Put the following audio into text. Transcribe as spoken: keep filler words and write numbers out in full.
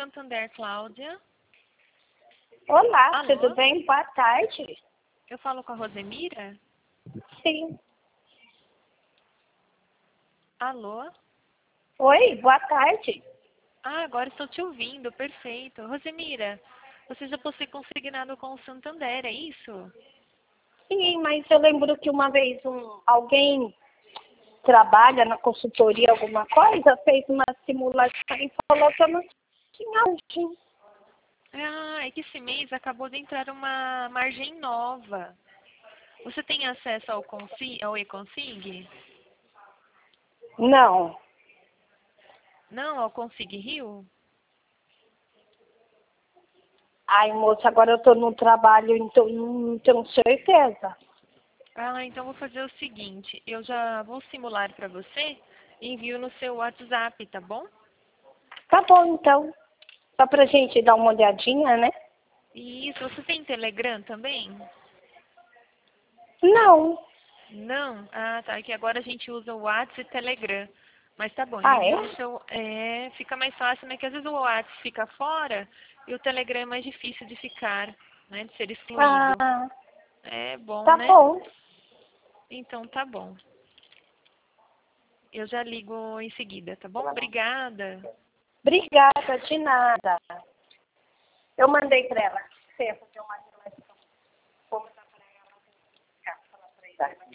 Santander, Cláudia. Olá, Alô? tudo bem? Boa tarde. Eu falo com a Rosemira? Sim. Alô? Oi, boa tarde. Ah, agora estou te ouvindo, perfeito. Rosemira, você já possui consignado com o Santander, é isso? Sim, mas eu lembro que uma vez um, alguém trabalha na consultoria alguma coisa, fez uma simulação e falou que eu não tinha margem. Ah, é que esse mês acabou de entrar uma margem nova. Você tem acesso ao, Consi ao eConsig? Não. Não, ao Consig Rio? Ai, moça, agora eu tô no trabalho, então não tenho certeza. Ah, então vou fazer o seguinte, eu já vou simular para você e envio no seu WhatsApp, tá bom? Tá bom, então. Só pra gente dar uma olhadinha, né? Isso, você tem Telegram também? Não. Não? Ah, tá, é que agora a gente usa o WhatsApp e Telegram. Mas tá bom, eu Ah, envio no é? seu... É, fica mais fácil, né? Que às vezes o WhatsApp fica fora e o Telegram é mais difícil de ficar, né? De ser excluído. Ah, É bom, tá né? bom. Então tá bom. Eu já ligo em seguida, tá bom? Obrigada. Obrigada, de nada. Eu mandei pra ela. Você ia fazer uma relação. Vou mandar pra ela. Falar pra ela.